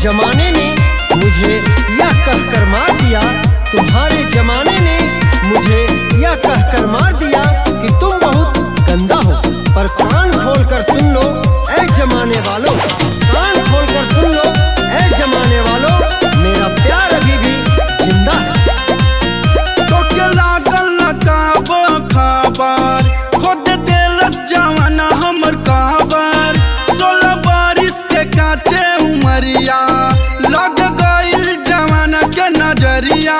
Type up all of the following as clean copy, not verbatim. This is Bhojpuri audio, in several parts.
जमाने ने मुझे यह कहकर मार दिया, तुम्हारे जमाने ने मुझे यह कहकर मार दिया कि तुम बहुत गंदा हो। पर कान खोल कर सुन लो ऐ जमाने वालों, कान खोल कर सुन लो ऐ जमाने वालों, मेरा प्यार अभी भी जिंदा है। तो के लागल न काबो खबर, खुद दिलस जवाना हमर काबर। 16 बारिश के काचे उमरिया, लग गइल जवाना के नजरिया।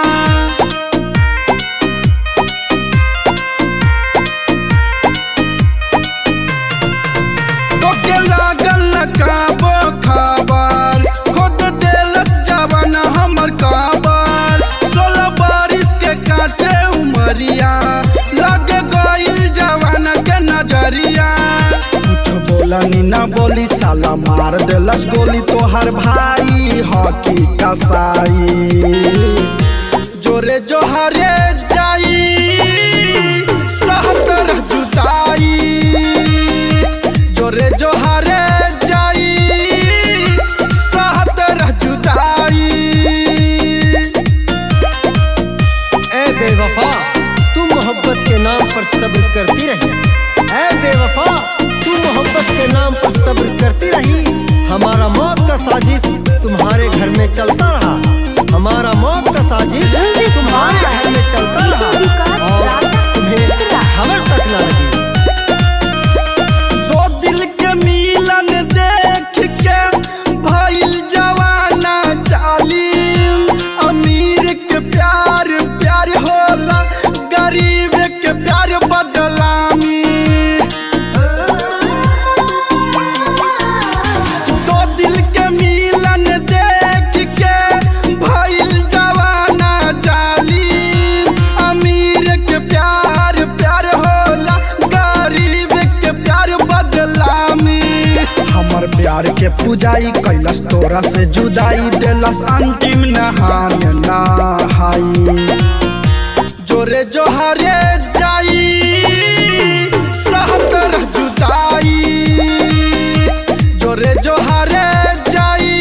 तो के लागल न काबो खबर, खुद दिलस जवाना हमर काबर। 16 बारिश के काचे उमरिया, लग गइल जवाना के नजरिया। कुछ बोलनी न बोली साला मार देलस गोली, तोहर भाई हकी कसाई। जोरे जोहरे जाई सहतर जुदाई, जोरे जोहरे जाई सहतर जुदाई। ऐ बेवफा तू मोहब्बत के नाम पर सब्र करती रही, ऐ बेवफा तू मोहब्बत के नाम पर सब्र करती रही। हमारा मौत का साजिश तुम्हारे घर में चलता रहा, हमारा मौत का साजिश तुम्हारे घर में चलता रहा और तुम्हें खबर तक न लगी। दो दिल के मिलन देख के भइल जवाना जालिम। अमीर के प्यार प्यार होला, गरीब के प्यार बदलामी। दो दिल के मिलन देख के भइल जवाना जालिम। अमीर के प्यार प्यार होला, गरीब के प्यार बदलामी। हमर प्यार के पूजाई कैलस, तोरा से जुदाई देलस, अंतिम नहान नहाई। जोरे जोहरे जाई सहतर जुदाई, जोरे जोहरे जाई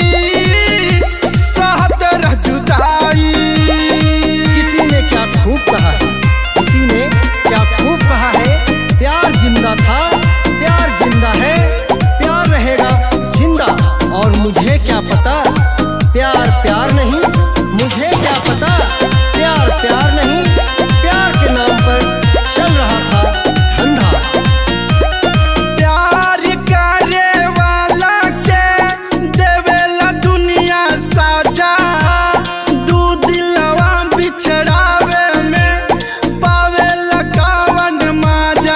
सहतर जुदाई। किसी ने क्या खूब कहा है, किसी ने क्या खूब कहा है, प्यार जिंदा था प्यार जिंदा है, प्यार रहेगा जिंदा। और मुझे क्या पता प्यार प्यार नहीं, मुझे क्या पता प्यार प्यार नहीं, प्यार के नाम पर चल रहा था धंधा। प्यार करे वाला के देवेला दुनिया साजा, दू दिलवा बिछड़ावे में पावेला कावन माजा।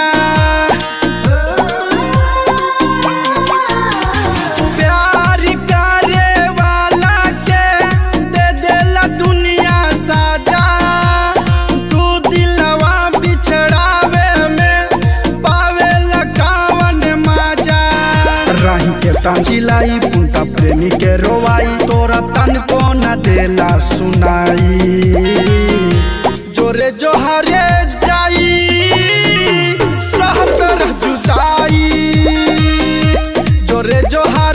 प्यार करे वाला के दे देला दुनिया साजा, दू दिलवा बिछड़ावे में पावेला कावन माजा। राही के टांचिलाई पुंता प्रेमी के रोवाई, तोरा तन को न देला सुनाई। जोरे जोहरे जाई सहतर जुदाई, जोरे जोहरे